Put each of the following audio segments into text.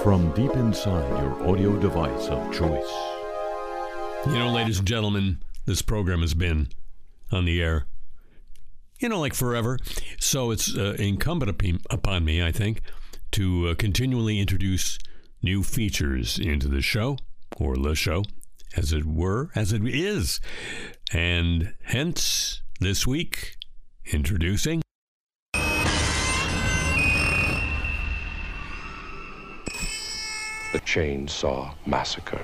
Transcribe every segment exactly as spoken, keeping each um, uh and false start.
from deep inside your audio device of choice. You know, ladies and gentlemen, this program has been on the air, you know, like forever. So it's uh, incumbent upon me, I think, to uh, continually introduce new features into the show, or the show, as it were, as it is. And hence, this week, introducing The Chainsaw Massacre.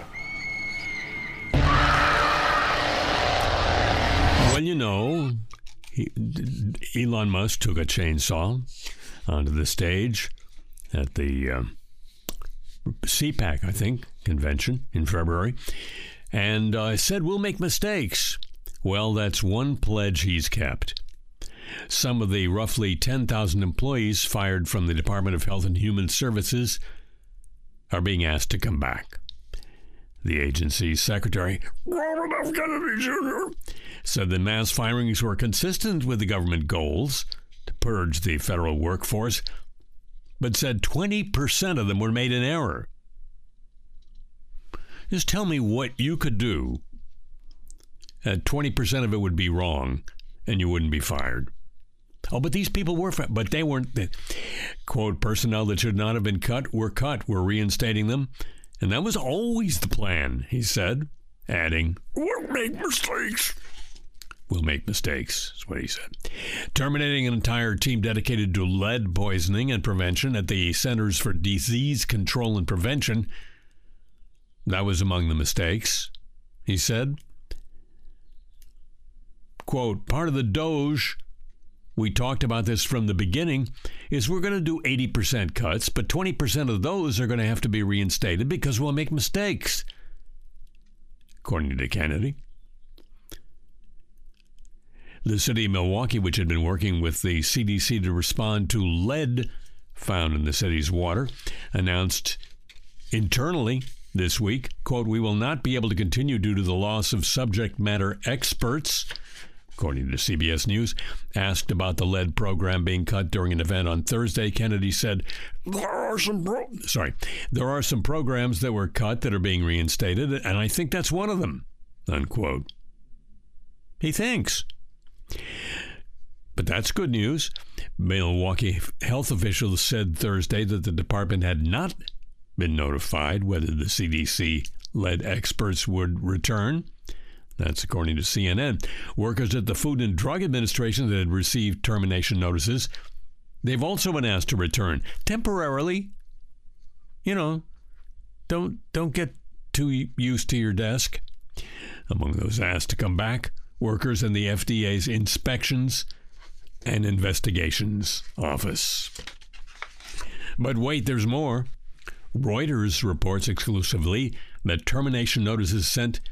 Well, you know, he, Elon Musk took a chainsaw onto the stage at the uh, C PAC, I think, convention in February, and uh, said, we'll make mistakes. Well, that's one pledge he's kept. Some of the roughly ten thousand employees fired from the Department of Health and Human Services are being asked to come back. The agency's secretary, Robert F. Kennedy Junior, said the mass firings were consistent with the government goals to purge the federal workforce, but said twenty percent of them were made in error. Just tell me what you could do. Uh, twenty percent of it would be wrong, and you wouldn't be fired. Oh, but these people were, but they weren't. The, quote, personnel that should not have been cut were cut. We're reinstating them. And that was always the plan, he said, adding, we'll make mistakes. We'll make mistakes, is what he said. Terminating an entire team dedicated to lead poisoning and prevention at the Centers for Disease Control and Prevention. That was among the mistakes, he said. Quote, part of the Doge, we talked about this from the beginning, is we're going to do eighty percent cuts, but twenty percent of those are going to have to be reinstated because we'll make mistakes, according to Kennedy. The city of Milwaukee, which had been working with the C D C to respond to lead found in the city's water, announced internally this week, quote, we will not be able to continue due to the loss of subject matter experts. According to C B S News, asked about the lead program being cut during an event on Thursday, Kennedy said, there are some pro- sorry, there are some programs that were cut that are being reinstated, and I think that's one of them, unquote. He thinks. But that's good news. Milwaukee health officials said Thursday that the department had not been notified whether the C D C lead experts would return. That's according to C N N. Workers at the Food and Drug Administration that had received termination notices, they've also been asked to return temporarily. You know, don't don't get too used to your desk. Among those asked to come back, workers in the F D A's Inspections and Investigations Office. But wait, there's more. Reuters reports exclusively that termination notices sent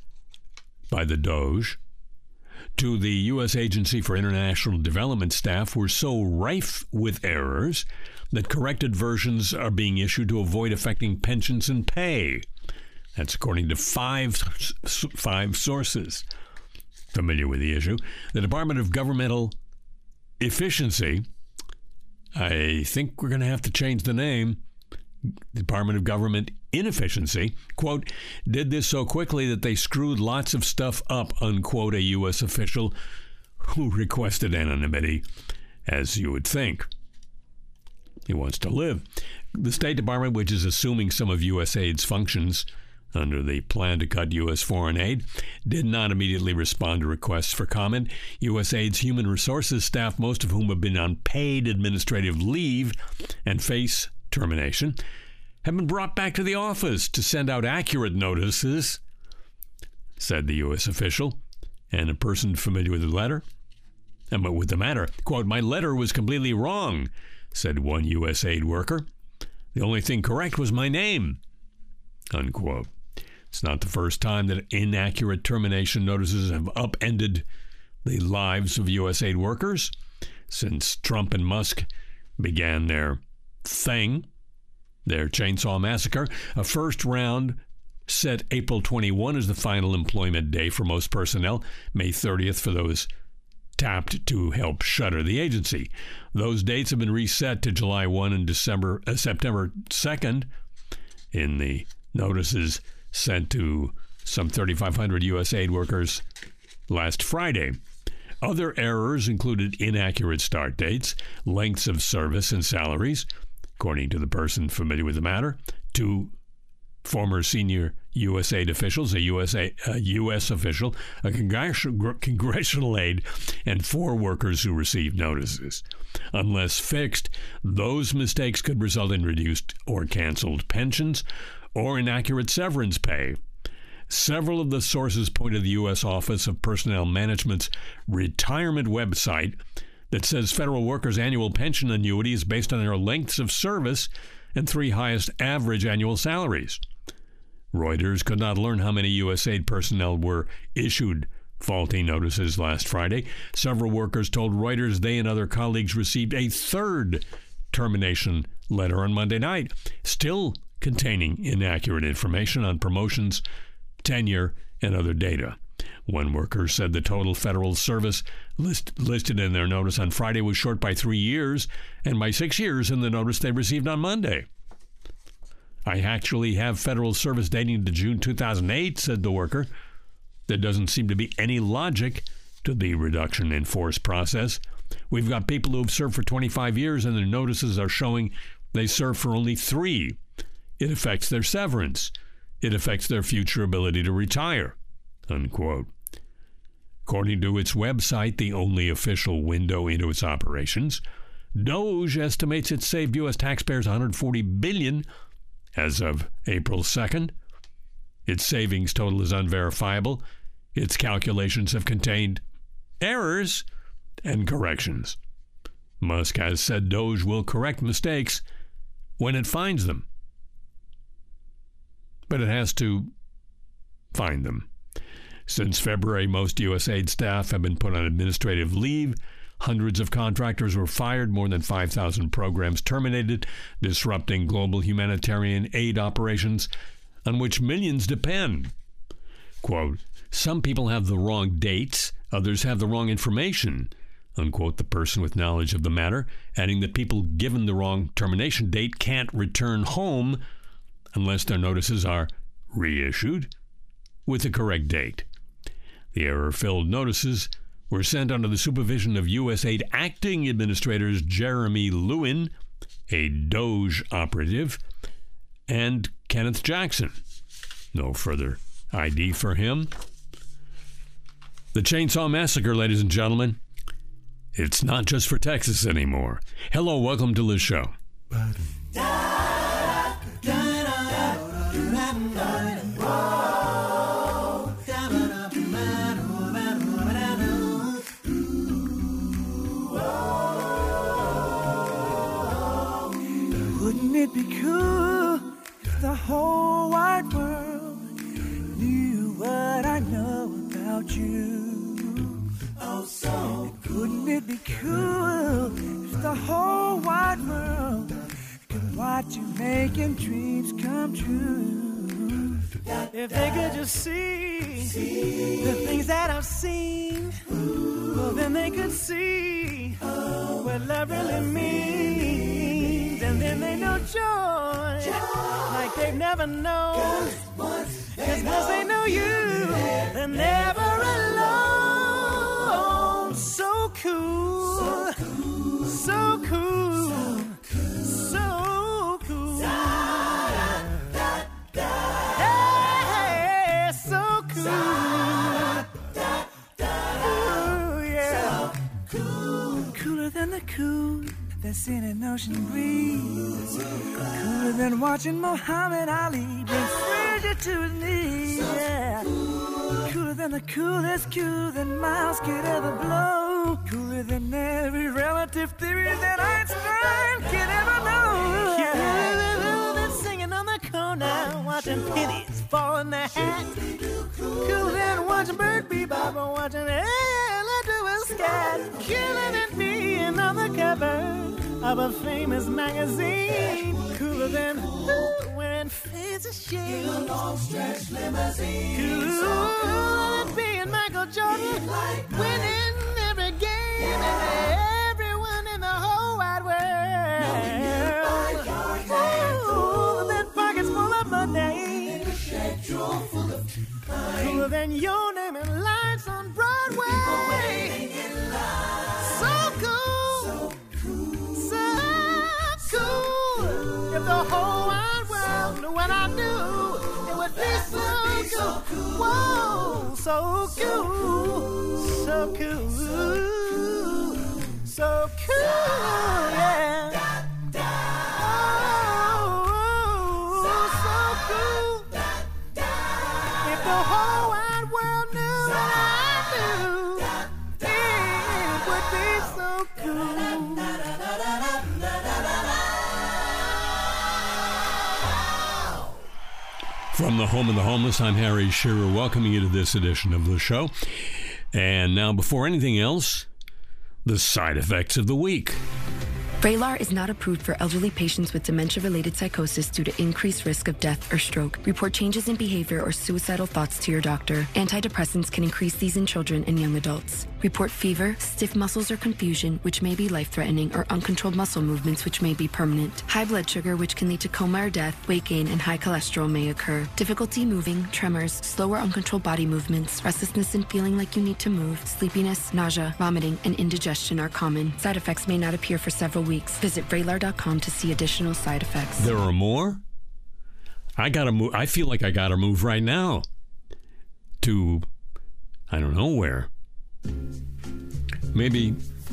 by the Doge to the U S Agency for International Development staff were so rife with errors that corrected versions are being issued to avoid affecting pensions and pay. That's according to five, five sources familiar with the issue. The Department of Governmental Efficiency, I think we're going to have to change the name, Department of Government Inefficiency, quote, did this so quickly that they screwed lots of stuff up, unquote, a U S official who requested anonymity, as you would think. He wants to live. The State Department, which is assuming some of U S aid's functions under the plan to cut U S foreign aid, did not immediately respond to requests for comment. U S aid's human resources staff, most of whom have been on paid administrative leave and face termination, have been brought back to the office to send out accurate notices, said the U S official, and a person familiar with the letter, and with the matter, quote, my letter was completely wrong, said one U S aid worker. The only thing correct was my name, unquote. It's not the first time that inaccurate termination notices have upended the lives of U S aid workers since Trump and Musk began their thing, their chainsaw massacre. A first round set April twenty-first as the final employment day for most personnel, May thirtieth for those tapped to help shutter the agency. Those dates have been reset to July first and December, uh, September second in the notices sent to some thirty-five hundred U S aid workers last Friday. Other errors included inaccurate start dates, lengths of service, and salaries, according to the person familiar with the matter. Two former senior U S aid officials, a U S, a, a U S official, a congressional, congressional aide, and four workers who received notices. Unless fixed, those mistakes could result in reduced or canceled pensions or inaccurate severance pay. Several of the sources point to the U S Office of Personnel Management's retirement website that says federal workers' annual pension annuity is based on their lengths of service and three highest average annual salaries. Reuters could not learn how many U S aid personnel were issued faulty notices last Friday. Several workers told Reuters they and other colleagues received a third termination letter on Monday night, still containing inaccurate information on promotions, tenure, and other data. One worker said the total federal service list, listed in their notice on Friday was short by three years and by six years in the notice they received on Monday. I actually have federal service dating to June two thousand eight, said the worker. There doesn't seem to be any logic to the reduction in force process. We've got people who have served for twenty-five years and their notices are showing they served for only three. It affects their severance. It affects their future ability to retire, unquote. According to its website, the only official window into its operations, DOGE estimates it saved U S taxpayers one hundred forty billion dollars as of April second. Its savings total is unverifiable. Its calculations have contained errors and corrections. Musk has said DOGE will correct mistakes when it finds them. But it has to find them. Since February, most U S aid staff have been put on administrative leave. Hundreds of contractors were fired, more than five thousand programs terminated, disrupting global humanitarian aid operations on which millions depend. Quote, some people have the wrong dates, others have the wrong information, unquote, the person with knowledge of the matter, adding that people given the wrong termination date can't return home unless their notices are reissued with the correct date. The error-filled notices were sent under the supervision of U S aid acting administrators Jeremy Lewin, a DOGE operative, and Kenneth Jackson. No further I D for him. The Chainsaw Massacre, ladies and gentlemen, it's not just for Texas anymore. Hello, welcome to the show. Wouldn't it be cool if the whole wide world knew what I know about you? Oh, so wouldn't it be cool if the whole wide world could watch you making dreams come true? If they could just see, see the things that I've seen, well, then they could see oh, what love really means. And then they know joy, joy like they've never known. Cause once they know you, they're never alone. So cool, so cool, so cool. Hey, so cool. Ooh, yeah. Cooler than the cool that's in an ocean breeze. Cooler than watching Muhammad Ali bring Frazier to his knees. Yeah. Cooler than the coolest, cooler than Miles could ever blow. Cooler than every relative theory that Einstein can ever know. Cooler than all that singing on the corner, watching pennies fall in their hat. Cooler than watching Bert Bebop or watching Ella do a scat. Cooler than being on the cover of a famous magazine. Cooler than ooh, wearing fancy shades in a long stretch limousine. Cooler so cool than being Michael Jordan, like winning every game and everyone in the whole wide world. Cooler than pockets full of cooler than your name and lights on Broadway. So cool, so cool, so cool. If the whole wide world knew what I knew, it would be so cool. Whoa, so cool, so cool, so cool, yeah. The whole wide world knew what I knew, it would be so cool. From the home of the homeless, I'm Harry Shearer, welcoming you to this edition of the show. And now, before anything else, the side effects of the week. Vraylar is not approved for elderly patients with dementia-related psychosis due to increased risk of death or stroke. Report changes in behavior or suicidal thoughts to your doctor. Antidepressants can increase these in children and young adults. Report fever, stiff muscles or confusion, which may be life-threatening, or uncontrolled muscle movements, which may be permanent. High blood sugar, which can lead to coma or death, weight gain, and high cholesterol may occur. Difficulty moving, tremors, slow or uncontrolled body movements, restlessness and feeling like you need to move, sleepiness, nausea, vomiting, and indigestion are common. Side effects may not appear for several weeks. Visit Vraylar dot com to see additional side effects. There are more? I gotta move. I feel like I gotta move right now to, I don't know where. Maybe,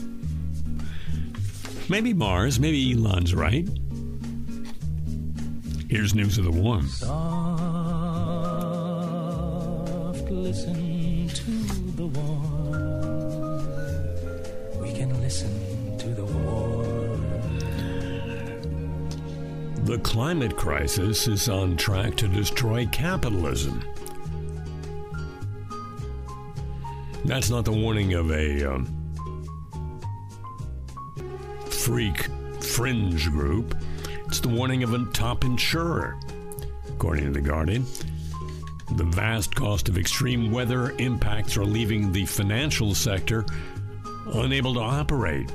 maybe Mars. Maybe Elon's right. Here's News of the Warm. Soft, listen to the warm. We can listen to the warm. The climate crisis is on track to destroy capitalism. That's not the warning of a um, freak fringe group. It's the warning of a top insurer. According to The Guardian, the vast cost of extreme weather impacts are leaving the financial sector unable to operate.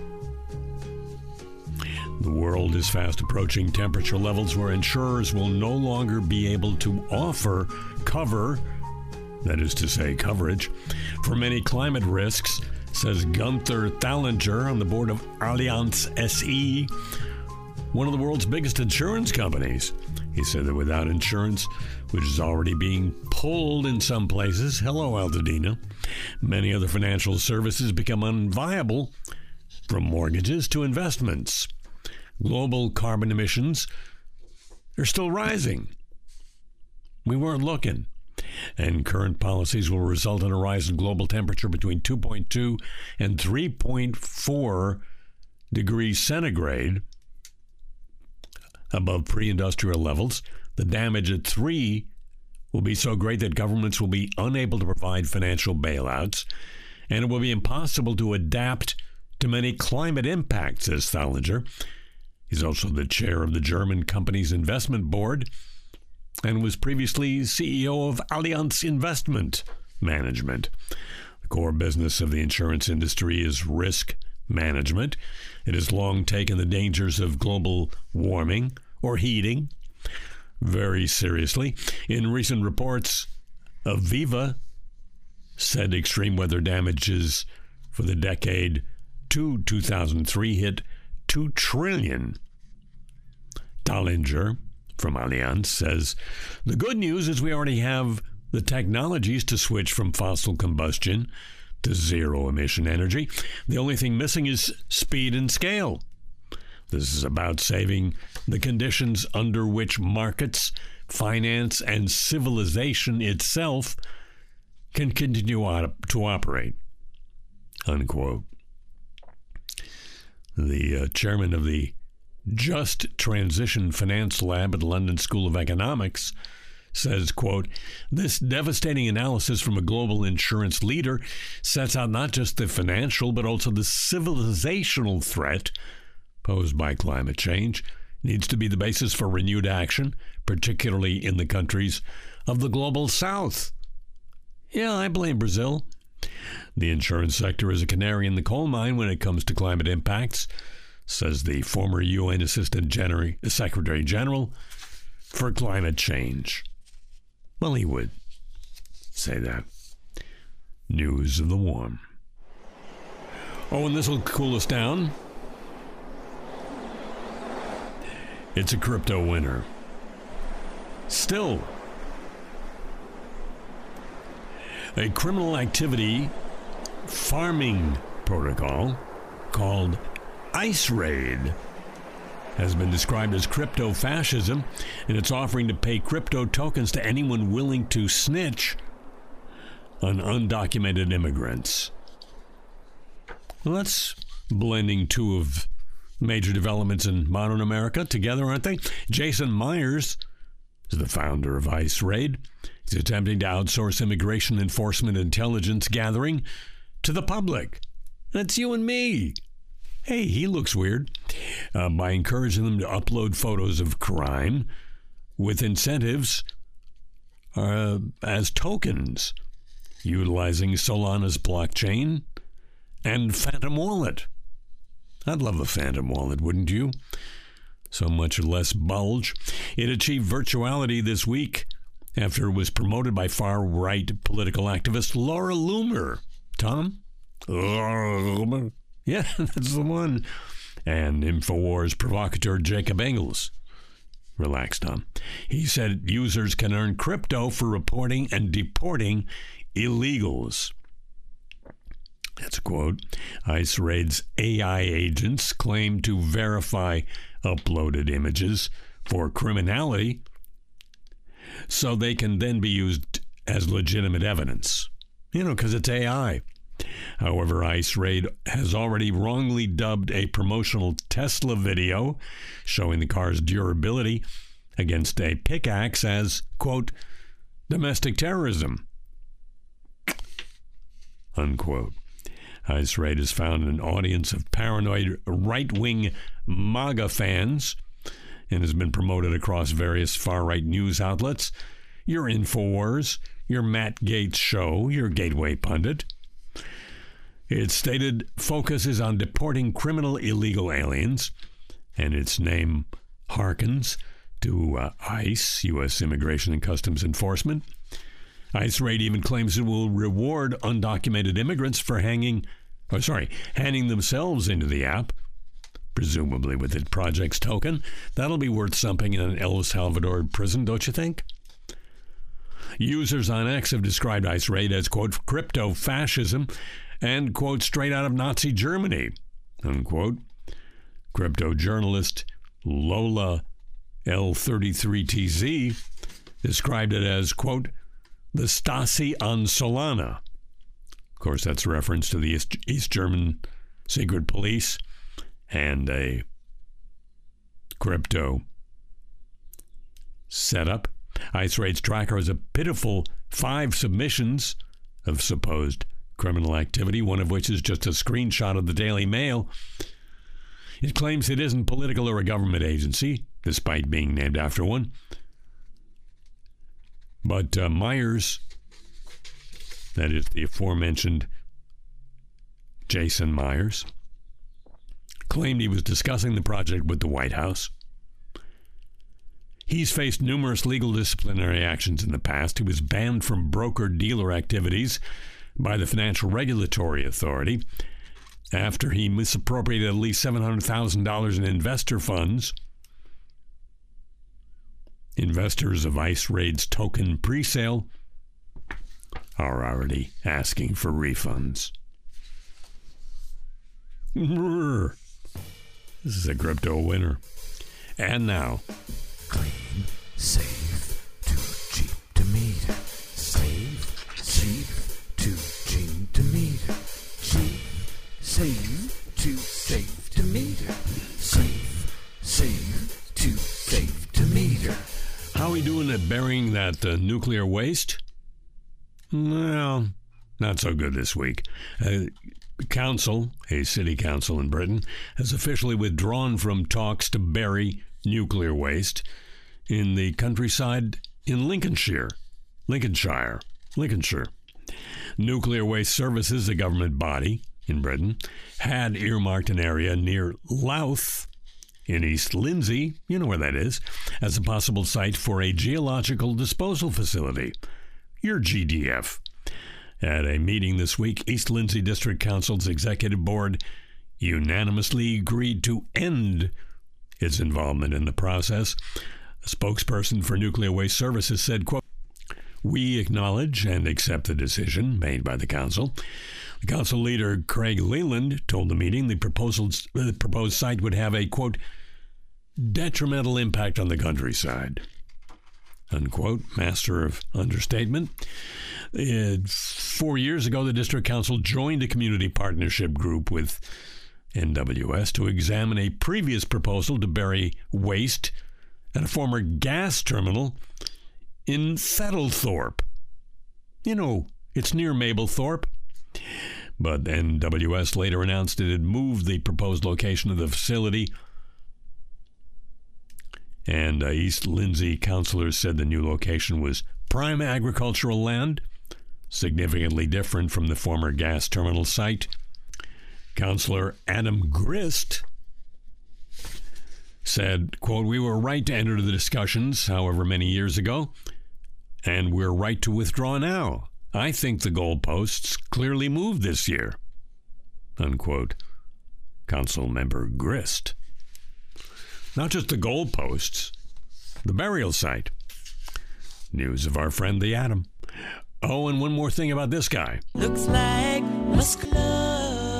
The world is fast approaching temperature levels where insurers will no longer be able to offer cover, that is to say coverage, for many climate risks, says Gunther Thallinger on the board of Allianz S E, one of the world's biggest insurance companies. He said that without insurance, which is already being pulled in some places, hello Altadena, many other financial services become unviable, from mortgages to investments. Global carbon emissions are still rising. We weren't looking. And current policies will result in a rise in global temperature between two point two and three point four degrees centigrade above pre-industrial levels. The damage at three will be so great that governments will be unable to provide financial bailouts, and it will be impossible to adapt to many climate impacts, says Thallinger. He's also the chair of the German company's investment board and was previously C E O of Allianz Investment Management. The core business of the insurance industry is risk management. It has long taken the dangers of global warming or heating very seriously. In recent reports, Aviva said extreme weather damages for the decade to two thousand three hit two trillion dollars. Thallinger from Allianz says, the good news is we already have the technologies to switch from fossil combustion to zero-emission energy. The only thing missing is speed and scale. This is about saving the conditions under which markets, finance, and civilization itself can continue to operate, unquote. The uh, chairman of the Just Transition Finance Lab at the London School of Economics says, quote, this devastating analysis from a global insurance leader sets out not just the financial, but also the civilizational threat posed by climate change. Needs to be the basis for renewed action, particularly in the countries of the global south. Yeah, I blame Brazil. The insurance sector is a canary in the coal mine when it comes to climate impacts, says the former U N Assistant Gen- Secretary General for Climate Change. Well, he would say that. News of the warm. Oh, and this will cool us down. It's a crypto winter. Still. A criminal activity farming protocol called Ice Raid has been described as crypto fascism, and it's offering to pay crypto tokens to anyone willing to snitch on undocumented immigrants. Well, that's blending two of major developments in modern America together, aren't they? Jason Myers is the founder of Ice Raid. He's attempting to outsource immigration enforcement intelligence gathering to the public. That's you and me. Hey, he looks weird. Uh, by encouraging them to upload photos of crime with incentives uh, as tokens, utilizing Solana's blockchain and Phantom Wallet. I'd love a Phantom Wallet, wouldn't you? So much less bulge. It achieved virtuality this week after it was promoted by far-right political activist Laura Loomer. Tom? Laura Loomer? Yeah, that's the one. And InfoWars provocateur Jacob Engels. Relax, Tom. He said users can earn crypto for reporting and deporting illegals. That's a quote. Ice Raid's A I agents claim to verify uploaded images for criminality so they can then be used as legitimate evidence. You know, because it's A I. However, Ice Raid has already wrongly dubbed a promotional Tesla video showing the car's durability against a pickaxe as, quote, domestic terrorism, unquote. Ice Raid has found an audience of paranoid right-wing MAGA fans and has been promoted across various far-right news outlets. Your InfoWars, your Matt Gaetz show, your Gateway Pundit. Its stated focus is on deporting criminal illegal aliens, and its name harkens to uh, ICE, U S Immigration and Customs Enforcement. Ice Raid even claims it will reward undocumented immigrants for hanging, or sorry, handing themselves into the app, presumably with its project's token. That'll be worth something in an El Salvador prison, don't you think? Users on X have described Ice Raid as, quote, crypto fascism and, quote, straight out of Nazi Germany, unquote. Crypto journalist Lola L thirty-three T Z described it as, quote, the Stasi on Solana. Of course, that's a reference to the East, East German secret police and a crypto setup. Ice Raid's tracker has a pitiful five submissions of supposed criminal activity, one of which is just a screenshot of the Daily Mail. It claims it isn't political or a government agency, despite being named after one. But uh, Myers, that is the aforementioned Jason Myers, claimed he was discussing the project with the White House. He's faced numerous legal disciplinary actions in the past. He was banned from broker-dealer activities by the Financial Regulatory Authority after he misappropriated at least seven hundred thousand dollars in investor funds. Investors of Ice Raid's token presale are already asking for refunds. This is a crypto winner. And now, clean, safe, too cheap to meter. Safe, cheap, too cheap to meter. Cheap, safe, too safe to meter. Safe, safe, too safe to meter. how are we doing at burying that uh, nuclear waste? Well, not so good this week. Uh, council, a city council in Britain, has officially withdrawn from talks to bury nuclear waste in the countryside in Lincolnshire. Lincolnshire. Lincolnshire. Nuclear Waste Services, a government body in Britain, had earmarked an area near Louth in East Lindsey, you know where that is, as a possible site for a geological disposal facility. your G D F. At a meeting this week, East Lindsey District Council's executive board unanimously agreed to end its involvement in the process. A spokesperson for Nuclear Waste Services said, quote, "We acknowledge and accept the decision made by the council." The council leader, Craig Leland, told the meeting the proposed, the proposed site would have a, quote, "detrimental impact on the countryside," unquote. Master of understatement. Uh, four years ago, the district council joined a community partnership group with N W S to examine a previous proposal to bury waste at a former gas terminal in Fettlethorpe. You know, it's near Mablethorpe. But N W S later announced it had moved the proposed location of the facility. And uh, East Lindsey councilors said the new location was prime agricultural land, significantly different from the former gas terminal site. Councilor Adam Grist said, quote, "We were right to enter the discussions however many years ago, and we're right to withdraw now. I think the goalposts clearly moved this year," unquote. Council member Grist. Not just the goalposts, the burial site. News of our friend the Atom. Oh, and one more thing about this guy. Looks like muscular.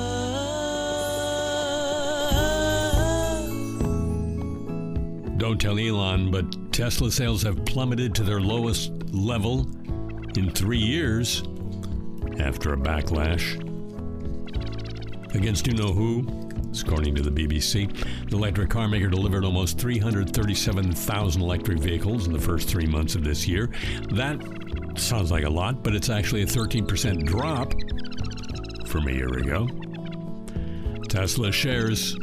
Don't tell Elon, but Tesla sales have plummeted to their lowest level in three years after a backlash against you-know-who. According to the B B C, the electric car maker delivered almost three hundred thirty-seven thousand electric vehicles in the first three months of this year. That sounds like a lot, but it's actually a thirteen percent drop from a year ago. Tesla shares,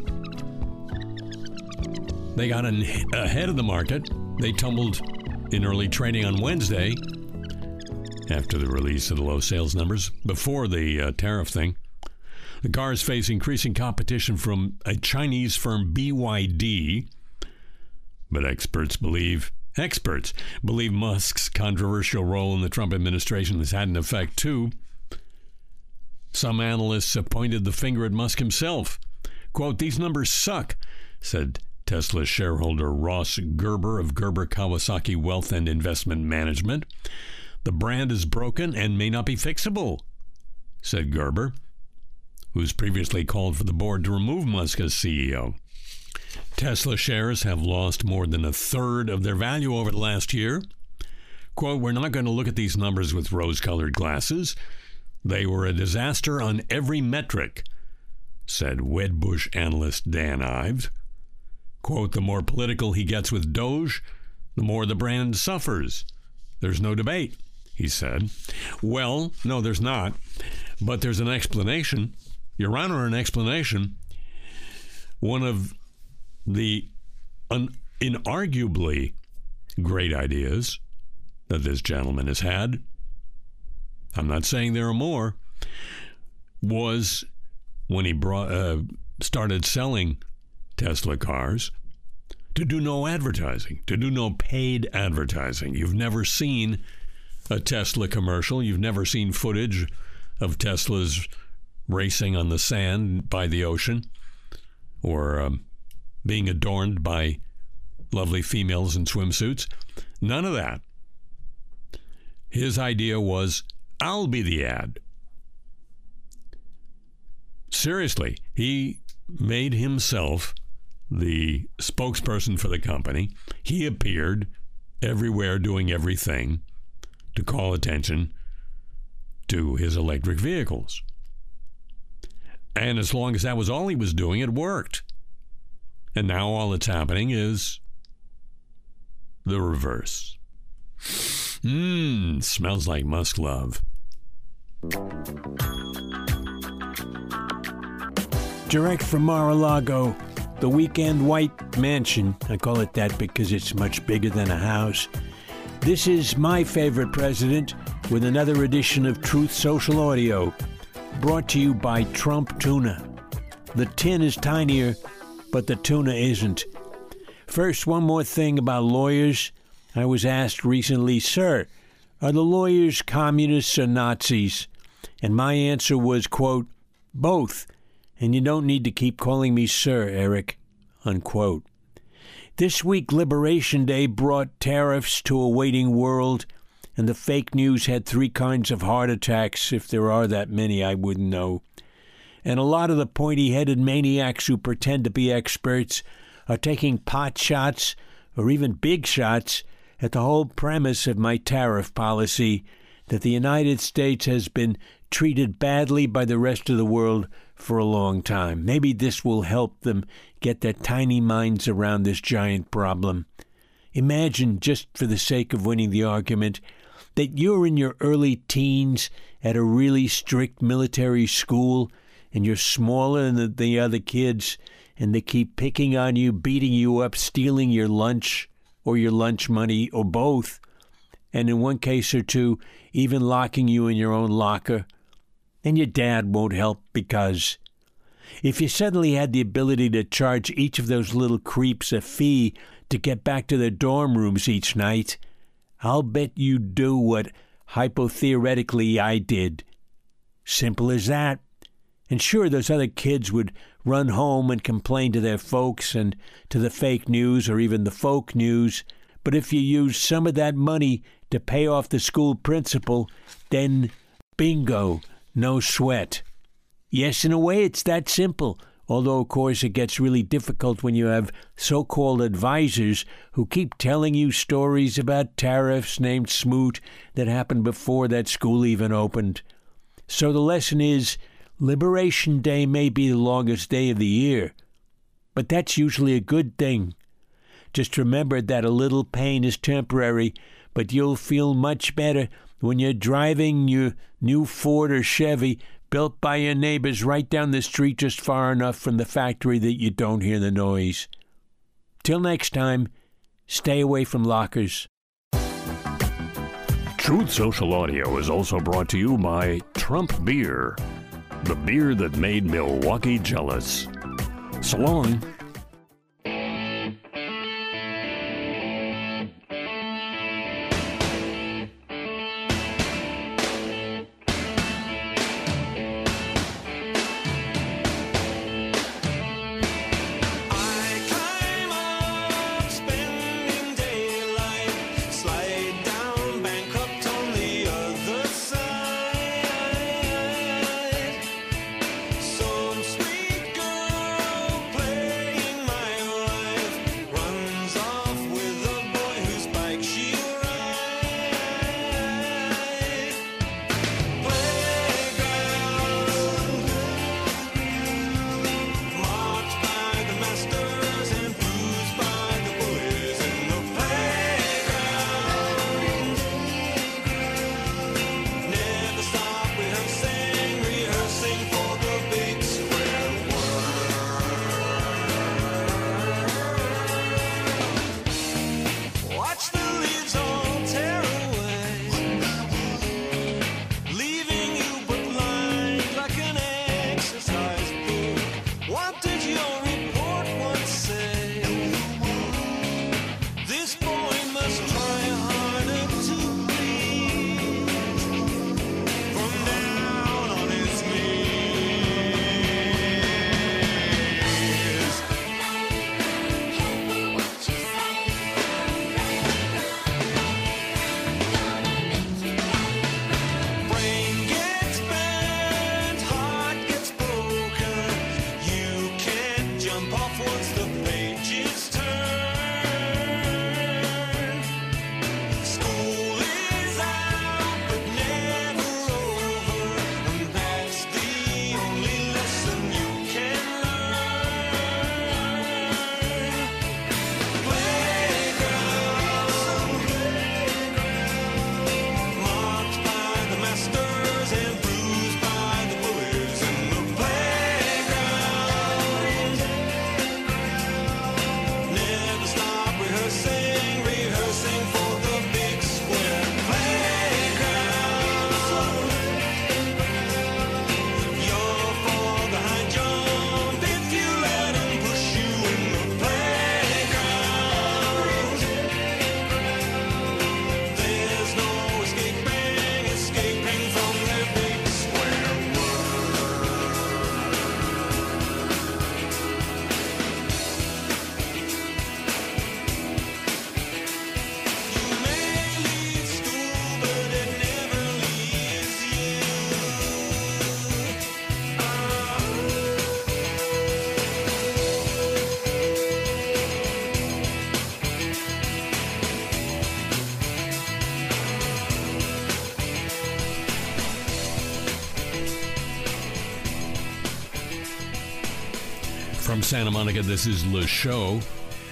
they got an, ahead of the market. They tumbled in early trading on Wednesday after the release of the low sales numbers before the uh, tariff thing. The cars face increasing competition from a Chinese firm, B Y D, but experts believe experts believe Musk's controversial role in the Trump administration has had an effect too. Some analysts have pointed the finger at Musk himself. Quote, "These numbers suck," said Tesla shareholder Ross Gerber of Gerber Kawasaki Wealth and Investment Management. "The brand is broken and may not be fixable," said Gerber, who's previously called for the board to remove Musk as C E O. Tesla shares have lost more than a third of their value over the last year. Quote, "We're not going to look at these numbers with rose-colored glasses. They were a disaster on every metric," said Wedbush analyst Dan Ives. Quote, "The more political he gets with Doge, the more the brand suffers. There's no debate," he said. Well, no, there's not. But there's an explanation. Your Honor, an explanation. One of the un- inarguably great ideas that this gentleman has had, I'm not saying there are more, was when he brought uh, started selling Tesla cars to do no advertising, to do no paid advertising. You've never seen a Tesla commercial. You've never seen footage of Teslas racing on the sand by the ocean or um, being adorned by lovely females in swimsuits. None of that. His idea was, I'll be the ad. Seriously, he made himself the spokesperson for the company. He appeared everywhere doing everything to call attention to his electric vehicles. And as long as that was all he was doing, it worked. And now all that's happening is the reverse. Mmm, smells like Musk love. Direct from Mar-a-Lago, the Weekend White Mansion. I call it that because it's much bigger than a house. This is my favorite president with another edition of Truth Social Audio, brought to you by Trump Tuna. The tin is tinier, but the tuna isn't. First, one more thing about lawyers. I was asked recently, sir, Are the lawyers communists or Nazis? And my answer was, quote, both. And you don't need to keep calling me sir, Eric, unquote. This week, Liberation Day brought tariffs to a waiting world, and the fake news had three kinds of heart attacks. If there are that many, I wouldn't know. And a lot of the pointy-headed maniacs who pretend to be experts are taking pot shots, or even big shots, at the whole premise of my tariff policy, that the United States has been treated badly by the rest of the world for a long time. Maybe this will help them get their tiny minds around this giant problem. Imagine, just for the sake of winning the argument, that you're in your early teens at a really strict military school, and you're smaller than the other kids, and they keep picking on you, beating you up, stealing your lunch or your lunch money, or both, and in one case or two, even locking you in your own locker. And your dad won't help because if you suddenly had the ability to charge each of those little creeps a fee to get back to their dorm rooms each night, I'll bet you'd do what hypotheoretically I did. Simple as that. And sure, those other kids would run home and complain to their folks and to the fake news or even the folk news. But if you use some of that money to pay off the school principal, then bingo, no sweat. Yes, in a way, it's that simple. Although, of course, it gets really difficult when you have so-called advisors who keep telling you stories about tariffs named Smoot that happened before that school even opened. So the lesson is, Liberation Day may be the longest day of the year, but that's usually a good thing. Just remember that a little pain is temporary, but you'll feel much better when you're driving your new Ford or Chevy built by your neighbors right down the street just far enough from the factory that you don't hear the noise. Till next time, stay away from lockers. Truth Social Audio is also brought to you by Trump Beer, the beer that made Milwaukee jealous. So long. Some sweet girl play From Santa Monica, this is Le Show.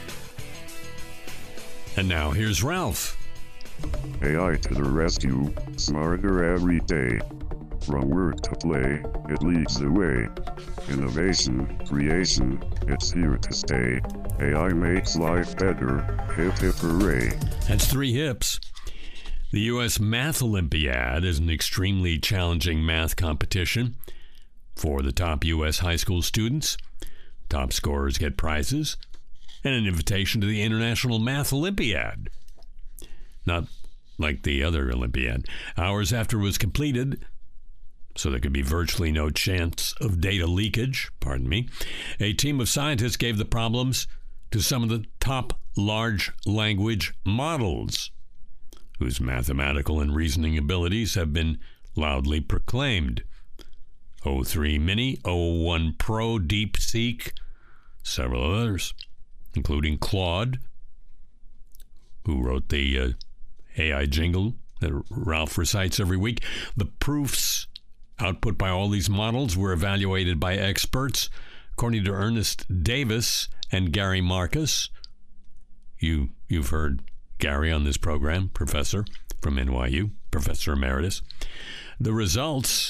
And now, here's Ralph. A I to the rescue, smarter every day. From work to play, it leads the way. Innovation, creation, it's here to stay. A I makes life better. Hip hip hooray. That's three hips. The U S Math Olympiad is an extremely challenging math competition for the top U S high school students. Top scorers get prizes and an invitation to the International Math Olympiad. Not like the other Olympiad. Hours after it was completed, so there could be virtually no chance of data leakage, pardon me, a team of scientists gave the problems to some of the top large language models, whose mathematical and reasoning abilities have been loudly proclaimed. O three Mini, O one Pro, DeepSeek, several others, including Claude, who wrote the uh, A I jingle that Ralph recites every week. The proofs output by all these models were evaluated by experts, according to Ernest Davis and Gary Marcus. You, you've heard Gary on this program, professor from N Y U, professor emeritus. The results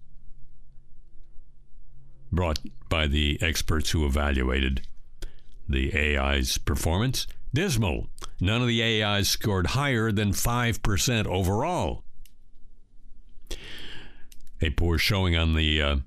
brought by the experts who evaluated the A I's performance, dismal. None of the A Is scored higher than five percent overall. A poor showing on the uh,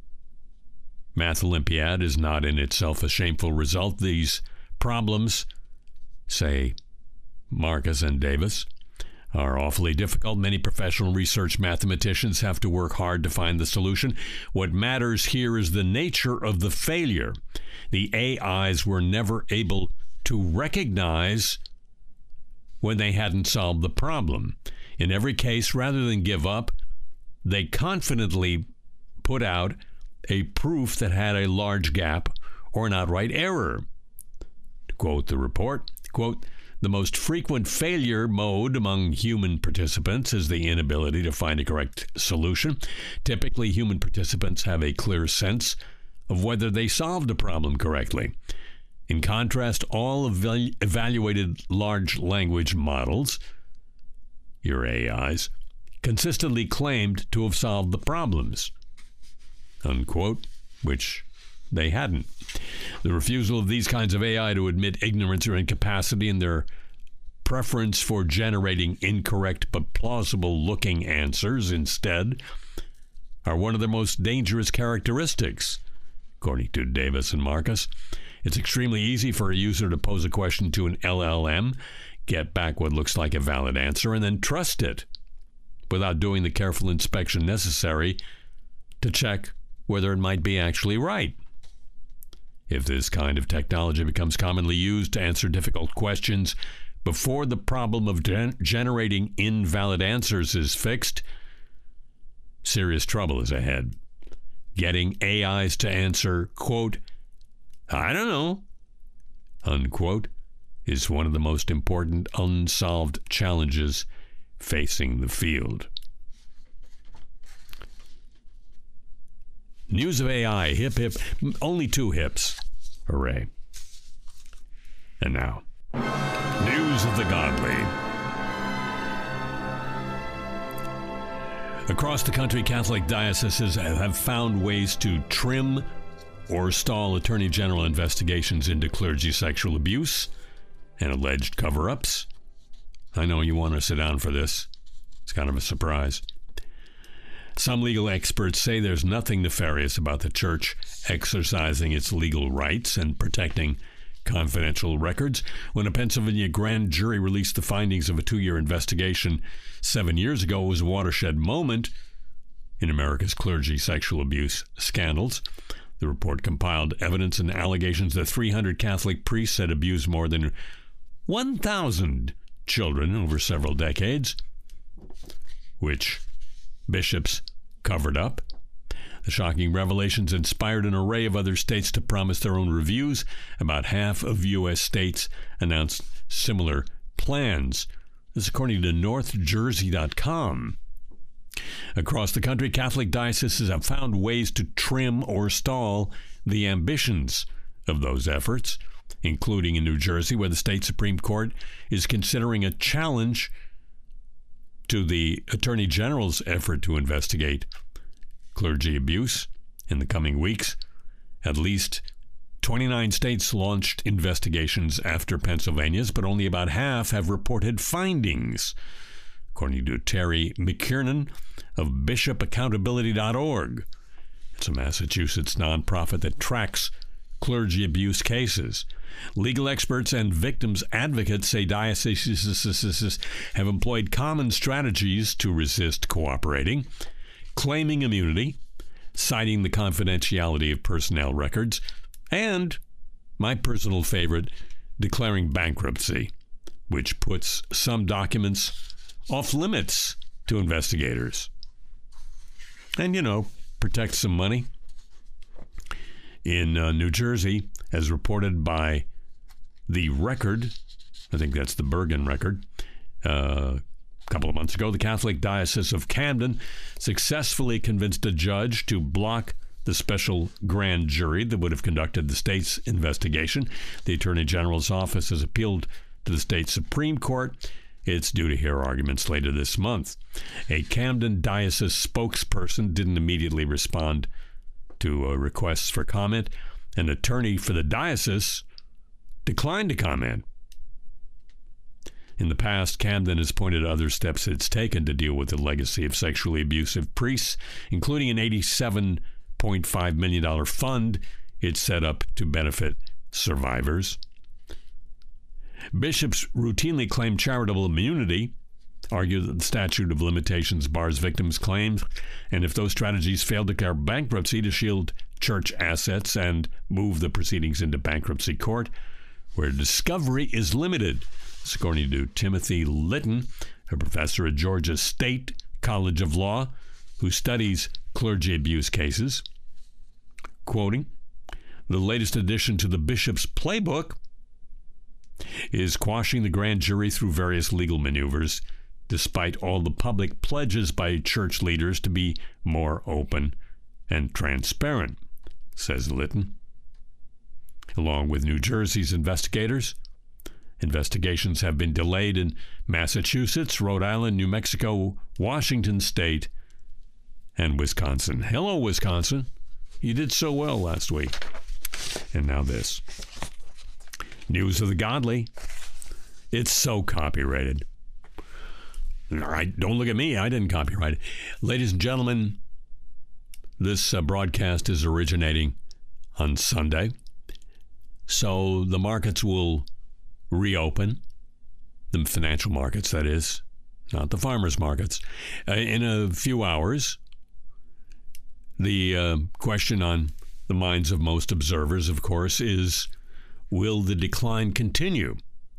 Math Olympiad is not in itself a shameful result. These problems, say Marcus and Davis, are awfully difficult. Many professional research mathematicians have to work hard to find the solution. What matters here is the nature of the failure. The A Is were never able to recognize when they hadn't solved the problem. In every case, rather than give up, they confidently put out a proof that had a large gap or an outright error. To quote the report, quote, "The most frequent failure mode among human participants is the inability to find a correct solution. Typically, human participants have a clear sense of whether they solved a problem correctly. In contrast, all eval- evaluated large language models, your A Is, consistently claimed to have solved the problems," unquote, which they hadn't. The refusal of these kinds of A I to admit ignorance or incapacity and their preference for generating incorrect but plausible-looking answers instead are one of their most dangerous characteristics, according to Davis and Marcus. It's extremely easy for a user to pose a question to an L L M, get back what looks like a valid answer, and then trust it without doing the careful inspection necessary to check whether it might be actually right. If this kind of technology becomes commonly used to answer difficult questions before the problem of gen- generating invalid answers is fixed, serious trouble is ahead. Getting A Is to answer, quote, "I don't know," unquote, is one of the most important unsolved challenges facing the field. News of A I, hip, hip, only two hips. Hooray. And now, news of the godly. Across the country, Catholic dioceses have found ways to trim or stall Attorney General investigations into clergy sexual abuse and alleged cover-ups. I know you want to sit down for this. It's kind of a surprise. Some legal experts say there's nothing nefarious about the church exercising its legal rights and protecting confidential records. When a Pennsylvania grand jury released the findings of a two-year investigation seven years ago, it was a watershed moment in America's clergy sexual abuse scandals. The report compiled evidence and allegations that three hundred Catholic priests had abused more than one thousand children over several decades, which bishops covered up. The shocking revelations inspired an array of other states to promise their own reviews. About half of U S states announced similar plans. This is according to north jersey dot com. Across the country, Catholic dioceses have found ways to trim or stall the ambitions of those efforts, including in New Jersey, where the state Supreme Court is considering a challenge to the Attorney General's effort to investigate clergy abuse in the coming weeks. At least twenty-nine states launched investigations after Pennsylvania's, but only about half have reported findings, according to Terry McKiernan of bishop accountability dot org. It's a Massachusetts nonprofit that tracks clergy abuse cases. Legal experts and victims advocates say dioceses have employed common strategies to resist cooperating, claiming immunity, citing the confidentiality of personnel records, and, my personal favorite, declaring bankruptcy, which puts some documents off limits to investigators. And, you know, protects some money. In uh, New Jersey, as reported by The Record, I think that's the Bergen Record, uh, a couple of months ago, the Catholic Diocese of Camden successfully convinced a judge to block the special grand jury that would have conducted the state's investigation. The Attorney General's office has appealed to the state Supreme Court. It's due to hear arguments later this month. A Camden Diocese spokesperson didn't immediately respond to uh, requests for comment. An attorney for the diocese declined to comment. In the past, Camden has pointed to other steps it's taken to deal with the legacy of sexually abusive priests, including an eighty-seven point five million dollars fund it's set up to benefit survivors. Bishops routinely claim charitable immunity, argue that the statute of limitations bars victims' claims, and if those strategies fail to declare bankruptcy to shield church assets and move the proceedings into bankruptcy court, where discovery is limited. This according to Timothy Litton, a professor at Georgia State College of Law, who studies clergy abuse cases. Quoting, the latest addition to the bishop's playbook is quashing the grand jury through various legal maneuvers, despite all the public pledges by church leaders to be more open and transparent, says Litton. Along with New Jersey's investigators, investigations have been delayed in Massachusetts, Rhode Island, New Mexico, Washington State, and Wisconsin. Hello, Wisconsin. You did so well last week. And now this. News of the Godly. It's so copyrighted. All right, don't look at me. I didn't copyright it. Ladies and gentlemen, this uh, broadcast is originating on Sunday. So the markets will reopen, the financial markets, that is, not the farmers' markets, uh, in a few hours. The uh, question on the minds of most observers, of course, is, will the decline continue?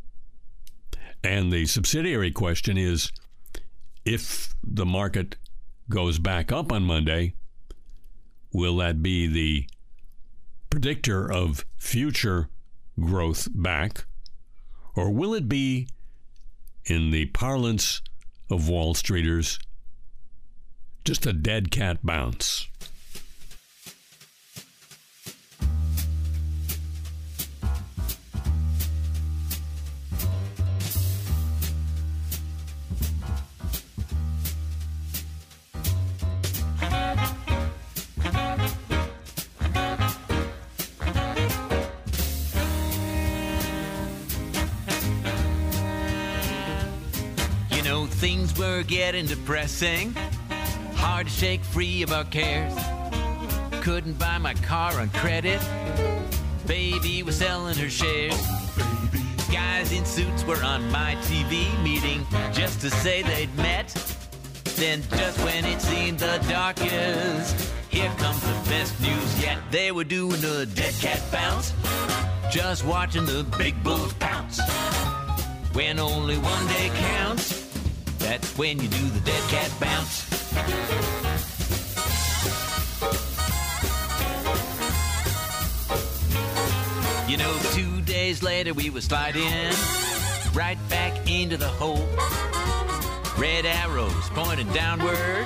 And the subsidiary question is, if the market goes back up on Monday, will that be the predictor of future growth back? Or will it be, in the parlance of Wall Streeters, just a dead cat bounce? Things were getting depressing, hard to shake free of our cares. Couldn't buy my car on credit, baby was selling her shares. Guys in suits were on my T V meeting just to say they'd met. Then just when it seemed the darkest, here comes the best news yet. They were doing a dead cat bounce, just watching the big bulls pounce. When only one day counts, that's when you do the dead cat bounce. You know, two days later we were sliding right back into the hole. Red arrows pointing downward,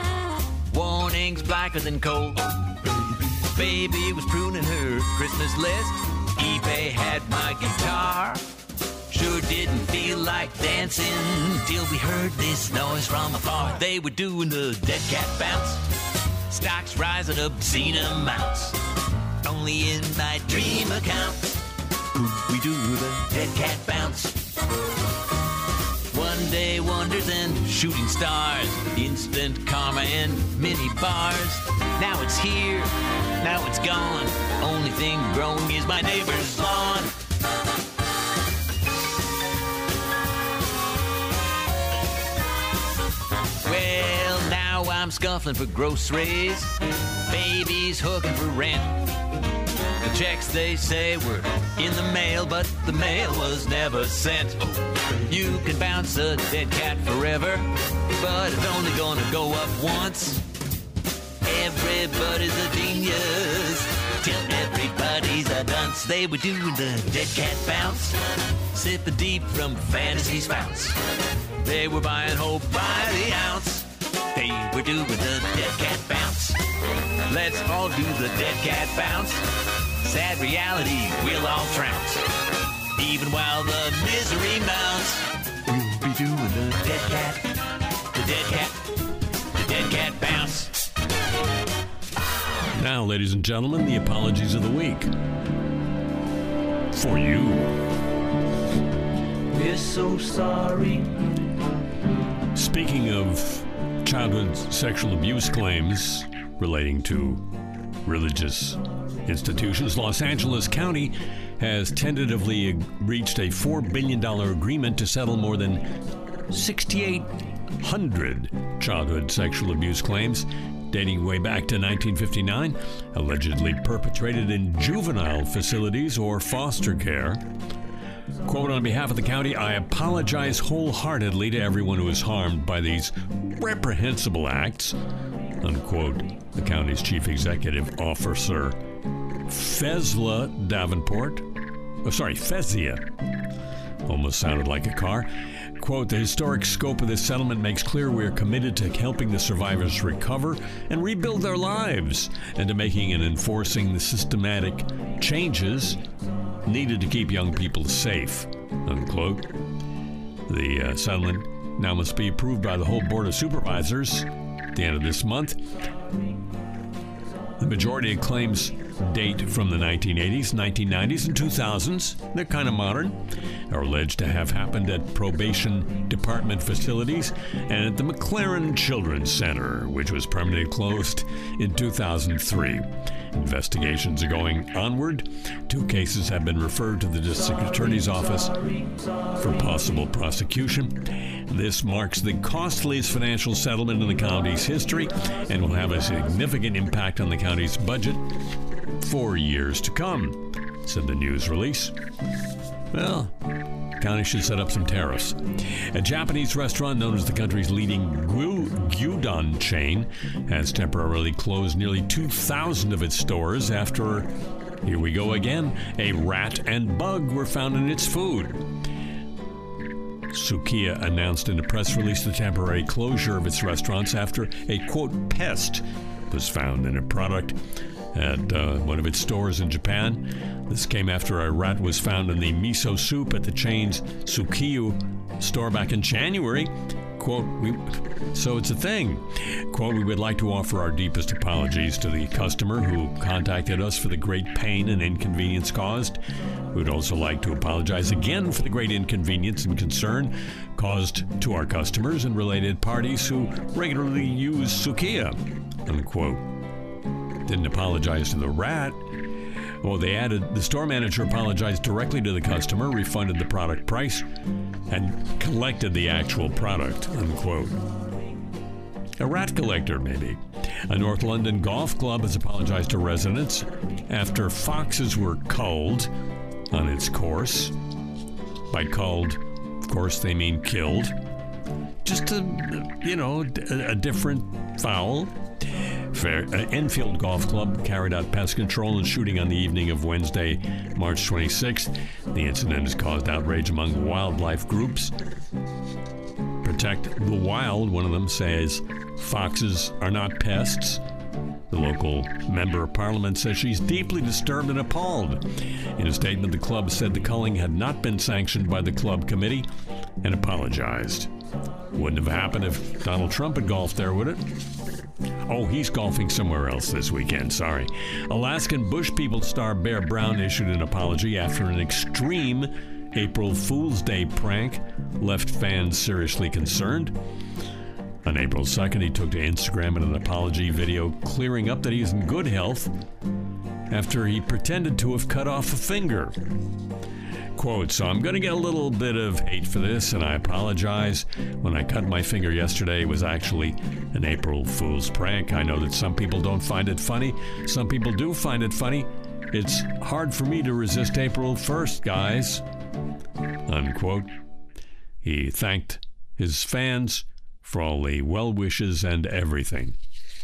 warnings blacker than coal. Baby was pruning her Christmas list, eBay had my guitar. Sure didn't feel like dancing till we heard this noise from afar. They were doing the dead cat bounce. Stocks rising obscene amounts. Only in my dream accounts could we do the dead cat bounce. One day wonders and shooting stars, instant karma and mini bars. Now it's here, now it's gone. Only thing growing is my neighbor's lawn. Well, now I'm scuffling for groceries. Baby's hooking for rent. The checks, they say, were in the mail, but the mail was never sent. You can bounce a dead cat forever, but it's only gonna go up once. Everybody's a genius till everybody's a dunce. They were doing the dead cat bounce, sipping deep from fantasy's founts. They were buying hope by the ounce. They were doing the dead cat bounce. Let's all do the dead cat bounce. Sad reality, we'll all trounce. Even while the misery mounts, we'll be doing the dead cat, the dead cat, the dead cat bounce. Now, ladies and gentlemen, the apologies of the week. For you. We're so sorry. Speaking of childhood sexual abuse claims relating to religious institutions, Los Angeles County has tentatively reached a four billion dollars agreement to settle more than six thousand eight hundred childhood sexual abuse claims dating way back to nineteen fifty-nine, allegedly perpetrated in juvenile facilities or foster care. Quote, on behalf of the county, I apologize wholeheartedly to everyone who is harmed by these reprehensible acts, unquote, the county's chief executive officer, Fezla Davenport. Oh, sorry, Fezia. Almost sounded like a car. Quote, the historic scope of this settlement makes clear we are committed to helping the survivors recover and rebuild their lives, and to making and enforcing the systematic changes needed to keep young people safe, unquote. The uh, settlement now must be approved by the whole Board of Supervisors at the end of this month. The majority of claims date from the nineteen eighties, nineteen nineties, and two thousands. They're kind of modern. Are alleged to have happened at probation department facilities and at the McLaren Children's Center, which was permanently closed in two thousand three. Investigations are going onward. Two cases have been referred to the district attorney's office for possible prosecution. This marks the costliest financial settlement in the county's history and will have a significant impact on the county's budget for years to come, said the news release. Well, the county should set up some tariffs. A Japanese restaurant known as the country's leading gyudon chain has temporarily closed nearly two thousand of its stores after, here we go again, a rat and bug were found in its food. Sukiya announced in a press release the temporary closure of its restaurants after a, quote, pest was found in a product at uh, one of its stores in Japan. This came after a rat was found in the miso soup at the chain's Sukiya store back in January. Quote, we, so it's a thing. Quote, we would like to offer our deepest apologies to the customer who contacted us for the great pain and inconvenience caused. We would also like to apologize again for the great inconvenience and concern caused to our customers and related parties who regularly use Sukiya, unquote. Didn't apologize to the rat. Oh, they added, the store manager apologized directly to the customer, refunded the product price, and collected the actual product, unquote. A rat collector, maybe. A North London golf club has apologized to residents after foxes were culled on its course. By culled, of course, they mean killed. Just a, you know, a, a different fowl. Fair, uh, Enfield Golf Club carried out pest control and shooting on the evening of Wednesday, March twenty-sixth. The incident has caused outrage among wildlife groups. Protect the Wild, one of them, says foxes are not pests. The local member of parliament says she's deeply disturbed and appalled. In a statement, the club said the culling had not been sanctioned by the club committee and apologized. Wouldn't have happened if Donald Trump had golfed there, would it? Oh, he's golfing somewhere else this weekend, sorry. Alaskan Bush People star Bear Brown issued an apology after an extreme April Fool's Day prank left fans seriously concerned. On April second, he took to Instagram in an apology video clearing up that he's in good health after he pretended to have cut off a finger. Quote, so I'm going to get a little bit of hate for this, and I apologize. When I cut my finger yesterday, it was actually an April Fool's prank. I know that some people don't find it funny. Some people do find it funny. It's hard for me to resist April first, guys. Unquote. He thanked his fans for all the well wishes and everything.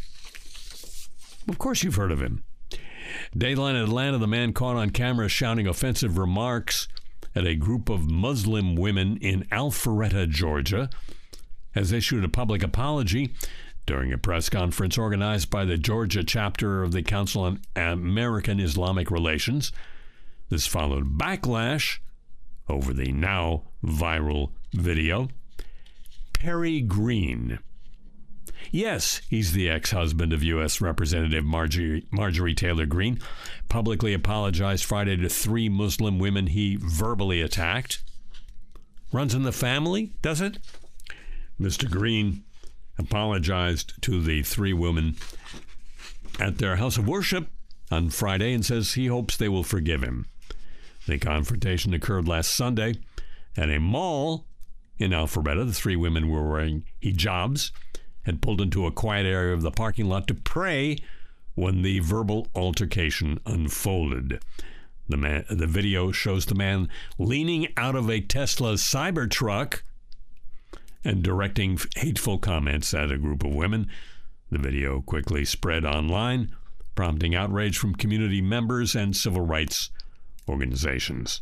Of course you've heard of him. Dateline in Atlanta, the man caught on camera shouting offensive remarks at a group of Muslim women in Alpharetta, Georgia, has issued a public apology during a press conference organized by the Georgia chapter of the Council on American Islamic Relations. This followed backlash over the now viral video. Perry Green. Yes, he's the ex-husband of U S Representative Marjorie, Marjorie Taylor Greene, publicly apologized Friday to three Muslim women he verbally attacked. Runs in the family, does it? Mister Green apologized to the three women at their house of worship on Friday and says he hopes they will forgive him. The confrontation occurred last Sunday at a mall in Alpharetta. The three women were wearing hijabs, had pulled into a quiet area of the parking lot to pray when the verbal altercation unfolded. The man, the video shows the man leaning out of a Tesla Cybertruck and directing hateful comments at a group of women. The video quickly spread online, prompting outrage from community members and civil rights organizations.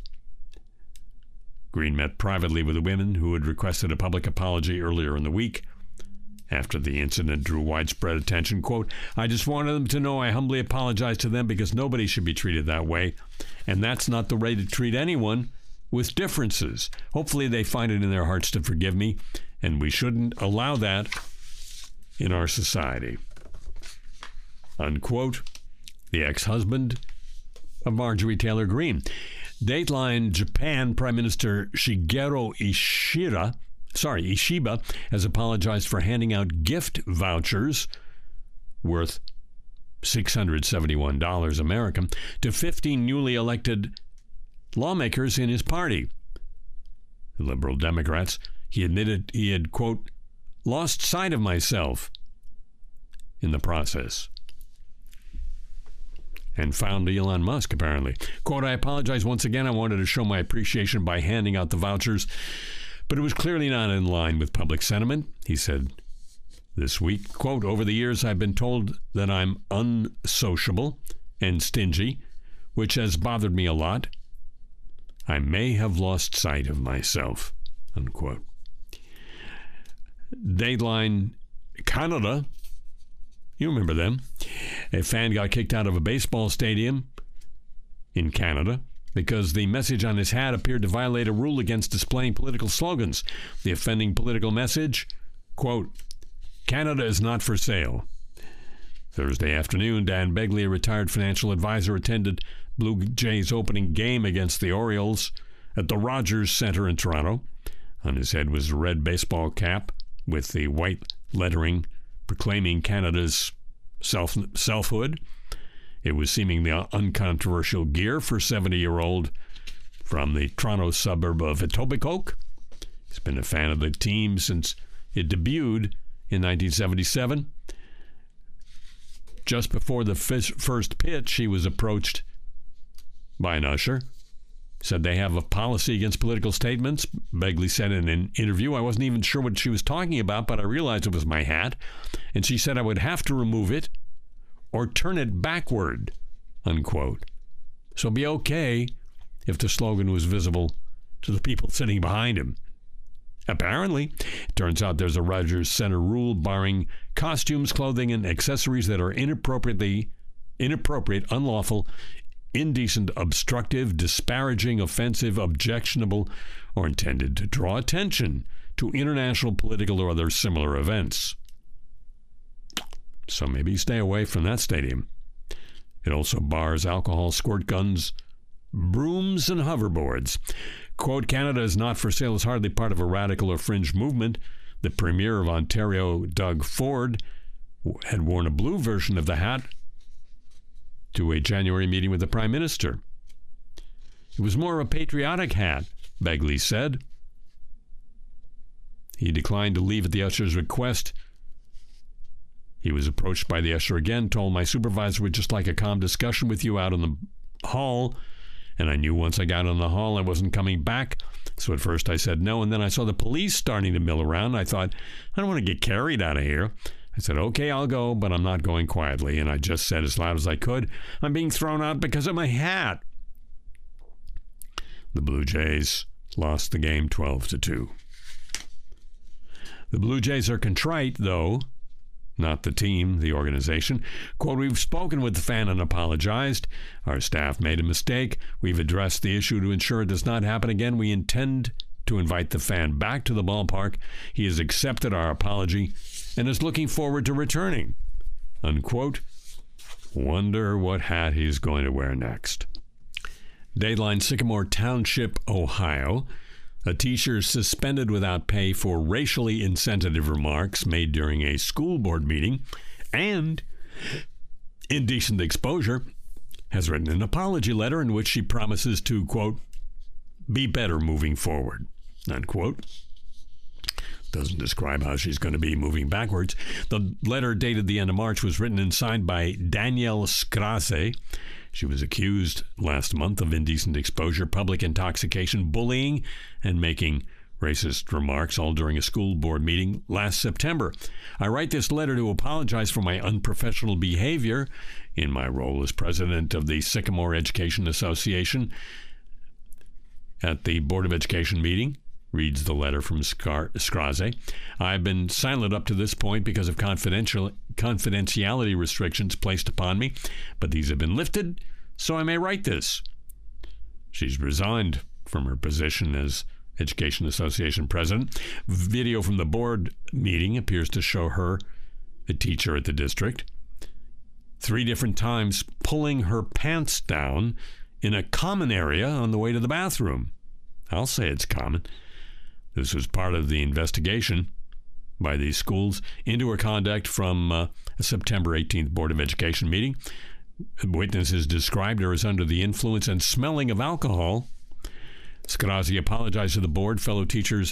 Green met privately with the women who had requested a public apology earlier in the week. After the incident drew widespread attention, quote, I just wanted them to know I humbly apologize to them because nobody should be treated that way. And that's not the way to treat anyone with differences. Hopefully they find it in their hearts to forgive me, and we shouldn't allow that in our society. Unquote. The ex-husband of Marjorie Taylor Greene. Dateline Japan Prime Minister Shigeru Ishida, sorry, Ishiba has apologized for handing out gift vouchers worth six hundred seventy-one dollars American to fifteen newly elected lawmakers in his party, the Liberal Democrats. He admitted he had, quote, lost sight of myself in the process. And found Elon Musk, apparently. Quote, I apologize once again. I wanted to show my appreciation by handing out the vouchers, but it was clearly not in line with public sentiment, he said this week. Quote, over the years, I've been told that I'm unsociable and stingy, which has bothered me a lot. I may have lost sight of myself, unquote. Dateline Canada. You remember them. A fan got kicked out of a baseball stadium in Canada because the message on his hat appeared to violate a rule against displaying political slogans. The offending political message, quote, Canada is not for sale. Thursday afternoon, Dan Begley, a retired financial advisor, attended Blue Jays' opening game against the Orioles at the Rogers Center in Toronto. On his head was a red baseball cap with the white lettering proclaiming Canada's self selfhood. It was seemingly uncontroversial gear for seventy-year-old from the Toronto suburb of Etobicoke. He's been a fan of the team since it debuted in nineteen seventy-seven. Just before the first pitch, he was approached by an usher. Said they have a policy against political statements. Begley said in an interview, I wasn't even sure what she was talking about, but I realized it was my hat. And she said I would have to remove it or turn it backward, unquote. So be okay if the slogan was visible to the people sitting behind him. Apparently, it turns out there's a Rogers Center rule barring costumes, clothing, and accessories that are inappropriately, inappropriate, unlawful, indecent, obstructive, disparaging, offensive, objectionable, or intended to draw attention to international, political, or other similar events. So maybe stay away from that stadium. It also bars alcohol, squirt guns, brooms, and hoverboards. Quote, Canada is not for sale is hardly part of a radical or fringe movement. The Premier of Ontario, Doug Ford, had worn a blue version of the hat to a January meeting with the Prime Minister. It was more of a patriotic hat, Begley said. He declined to leave at the usher's request. He was approached by the usher again, told my supervisor would just like a calm discussion with you out in the hall. And I knew once I got in the hall I wasn't coming back. So at first I said no, and then I saw the police starting to mill around. I thought, I don't want to get carried out of here. I said, okay, I'll go, but I'm not going quietly. And I just said as loud as I could, I'm being thrown out because of my hat. The Blue Jays lost the game twelve to two. The Blue Jays are contrite, though. Not the team, the organization. Quote, we've spoken with the fan and apologized. Our staff made a mistake. We've addressed the issue to ensure it does not happen again. We intend to invite the fan back to the ballpark. He has accepted our apology and is looking forward to returning. Unquote. Wonder what hat he's going to wear next. Dateline, Sycamore Township, Ohio. A teacher suspended without pay for racially insensitive remarks made during a school board meeting and indecent exposure has written an apology letter in which she promises to, quote, be better moving forward, unquote. Doesn't describe how she's going to be moving backwards. The letter dated the end of March was written and signed by Danielle Skrase. She was accused last month of indecent exposure, public intoxication, bullying, and making racist remarks, all during a school board meeting last September. I write this letter to apologize for my unprofessional behavior in my role as president of the Sycamore Education Association. At the Board of Education meeting, reads the letter from Skrase. I've been silent up to this point because of confidential confidentiality restrictions placed upon me, but these have been lifted, so I may write this. She's resigned from her position as Education Association president. Video from the board meeting appears to show her, a teacher at the district, three different times pulling her pants down in a common area on the way to the bathroom. I'll say it's common. This was part of the investigation by these schools into her conduct from uh, a September eighteenth Board of Education meeting. Witnesses described her as under the influence and smelling of alcohol. Skrase apologized to the board, fellow teachers,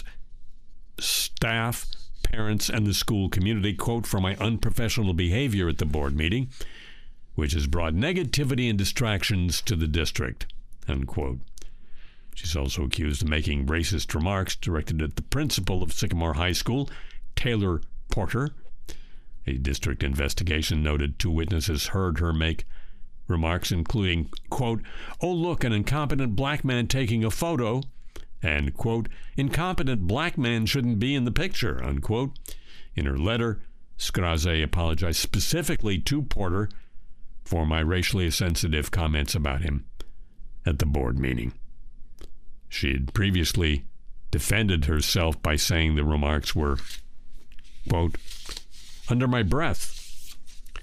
staff, parents, and the school community, quote, for my unprofessional behavior at the board meeting, which has brought negativity and distractions to the district, unquote. She's also accused of making racist remarks directed at the principal of Sycamore High School, Taylor Porter. A district investigation noted two witnesses heard her make remarks including, quote, oh, look, an incompetent black man taking a photo, and, quote, incompetent black man shouldn't be in the picture, unquote. In her letter, Skrase apologized specifically to Porter for my racially sensitive comments about him at the board meeting. She had previously defended herself by saying the remarks were, quote, under my breath.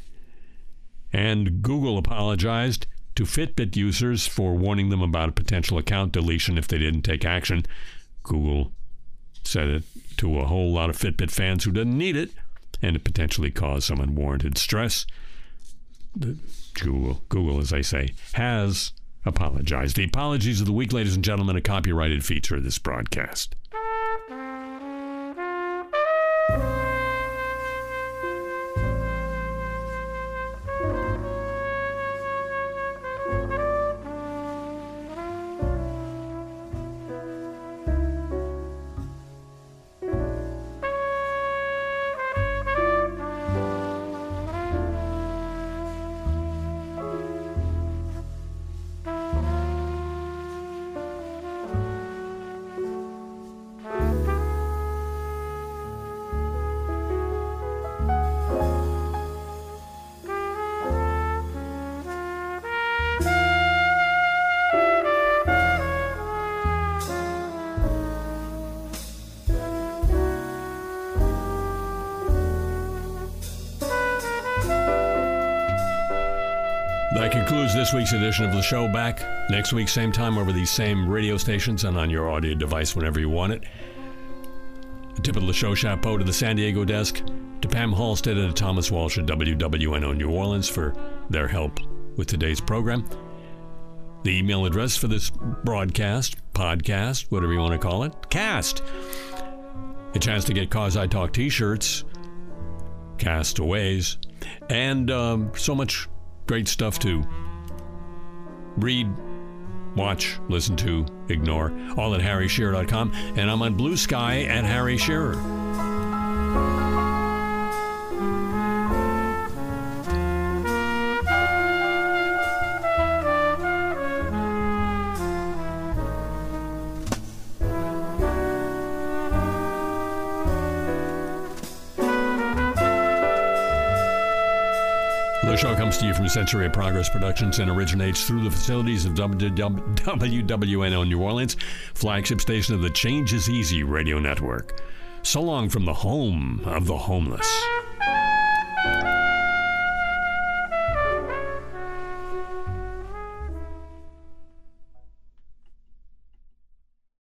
And Google apologized to Fitbit users for warning them about a potential account deletion if they didn't take action. Google said it to a whole lot of Fitbit fans who didn't need it, and it potentially caused some unwarranted stress. The Google, Google, as I say, has apologized. The apologies of the week, ladies and gentlemen, a copyrighted feature of this broadcast. That concludes this week's edition of the show. Back next week, same time, over these same radio stations and on your audio device whenever you want it. A tip of the show chapeau to the San Diego desk, to Pam Halstead and to Thomas Walsh at W W N O New Orleans for their help with today's program. The email address for this broadcast, podcast, whatever you want to call it, cast. A chance to get Cause I Talk t-shirts, castaways, and um, so much great stuff to read, watch, listen to, ignore, all at harry shearer dot com, and I'm on Blue Sky at Harry Shearer. The show comes to you from Century of Progress Productions and originates through the facilities of W W N O New Orleans, flagship station of the Change is Easy radio network. So long from the home of the homeless.